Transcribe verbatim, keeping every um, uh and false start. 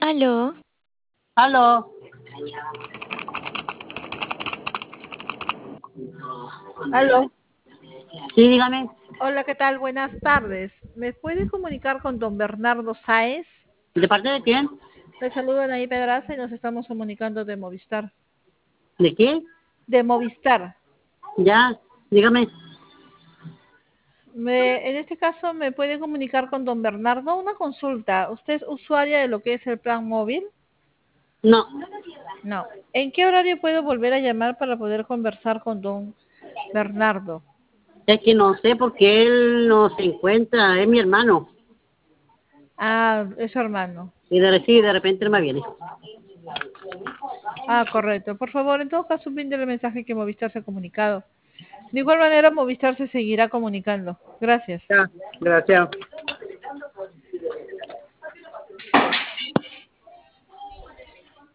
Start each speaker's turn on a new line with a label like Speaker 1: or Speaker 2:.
Speaker 1: Aló.
Speaker 2: Aló.
Speaker 3: Aló.
Speaker 2: Sí, dígame.
Speaker 3: Hola, ¿qué tal? Buenas tardes. ¿Me puede comunicar con don Bernardo Sáez?
Speaker 2: ¿De parte de quién?
Speaker 3: Le saludan ahí Pedraza y nos estamos comunicando de Movistar.
Speaker 2: ¿De qué?
Speaker 3: De Movistar.
Speaker 2: Ya, dígame.
Speaker 3: Me, en este caso, ¿me puede comunicar con don Bernardo? Una consulta. ¿Usted es usuaria de lo que es el plan móvil?
Speaker 2: No,
Speaker 3: No. ¿En qué horario puedo volver a llamar para poder conversar con don Bernardo?
Speaker 2: es que no sé por qué él no se encuentra, es mi hermano.
Speaker 3: Ah, es su hermano.
Speaker 2: Y de, sí, de repente él me viene.
Speaker 3: Ah, correcto. Por favor, en todo caso, brinde el mensaje que Movistar se ha comunicado. De igual manera, Movistar se seguirá comunicando. Gracias.
Speaker 2: Ya, gracias.